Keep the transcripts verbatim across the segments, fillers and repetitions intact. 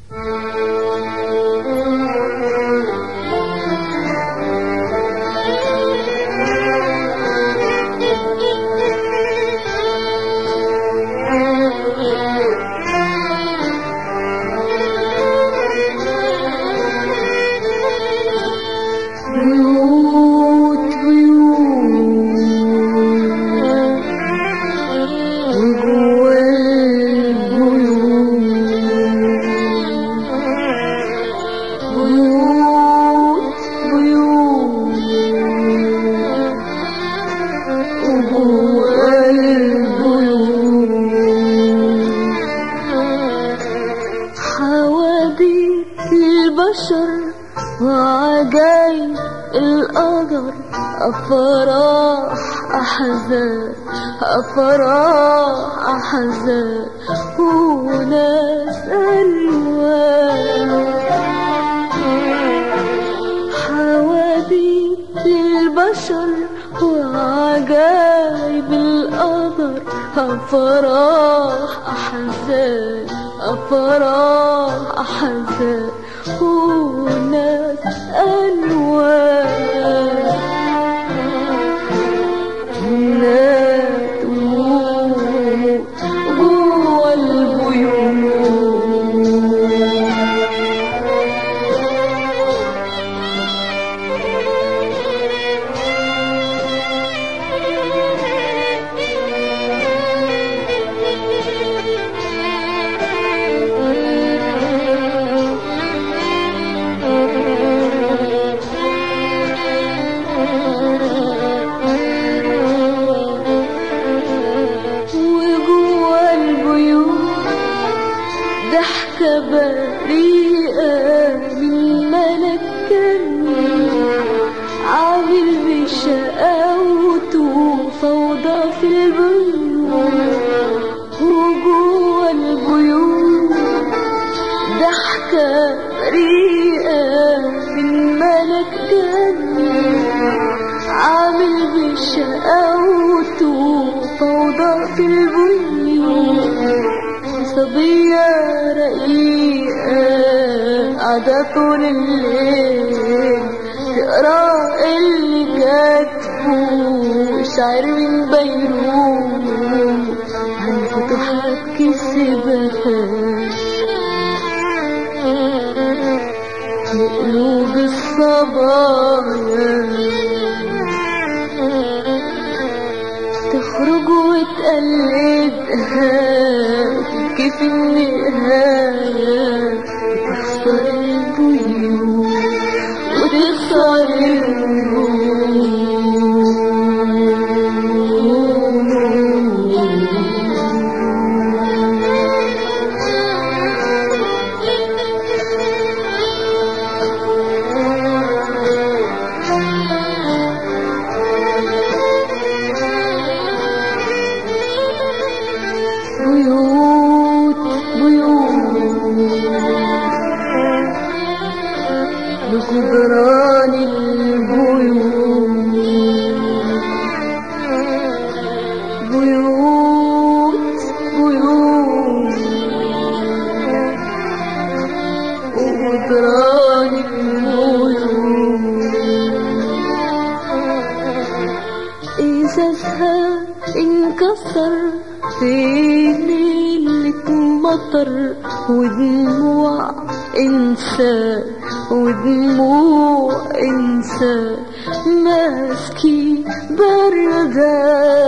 وعجايب القدر، أفراح أحزان أفراح أحزان وناس ألوان، حواديت البشر وعجايب القدر، أفراح أحزان أفراح أحزان وناس ألوان، نات وموت جوا البيوت، ضحكة بريئة من ملك كريم عامل بشقاوته فوضى في البيوت، وجوه البيوت ضحكة بريئة من ملك كريم عامل بشقاوته فوضى في البيوت، صبية رقيقة قاعدة طول الليل تقرا اللي كاتبه شاعر من بيروت عن فتوحات كسبها في قلوب الصبايا، تخرج وتقلدها كيف النهاية تخسر البيوت وتخسر البيوت. بجدران البيوت بيوت بيوت وجدران البيوت إزازها انكسر في ليلة مطر، ودموع إنسان ودموع إنسان ماسكي بردة،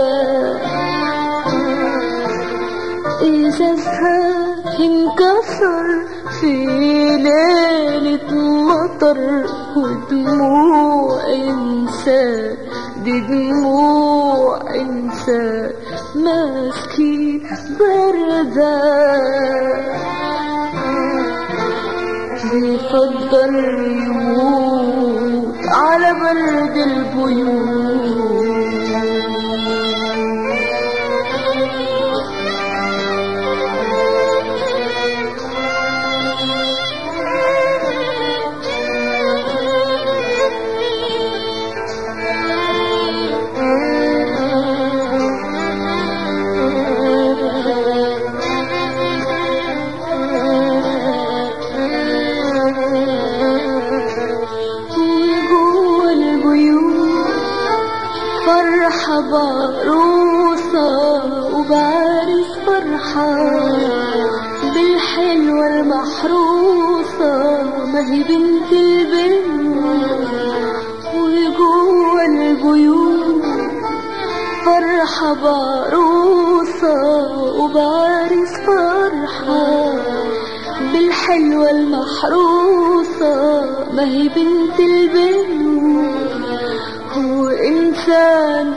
إزازها انكسر في ليلة مطر، ودموع إنسان دي دموع إنسان ماسكي بردة، بيفضل يموت على برد البيوت. فرحة بالحلوة المحروسة، ما هي بنت البنت وجوه البيوت فرحة بعروسة وبعرس فرحة بالحلوة المحروسة، ما هي بنت البنت هو إنسان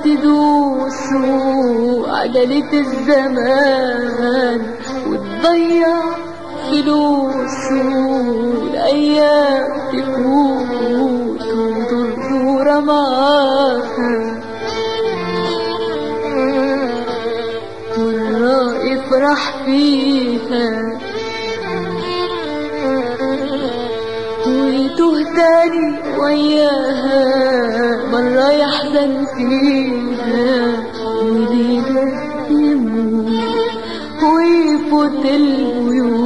تدوسه عجلة الزمان وتضيع فلوسه، الأيام تفوت وتدور معاها، مرة يفرح فيها ويتوه تاني وياها، مرة يحزن فيها وليلة يموت ويفوت البيوت.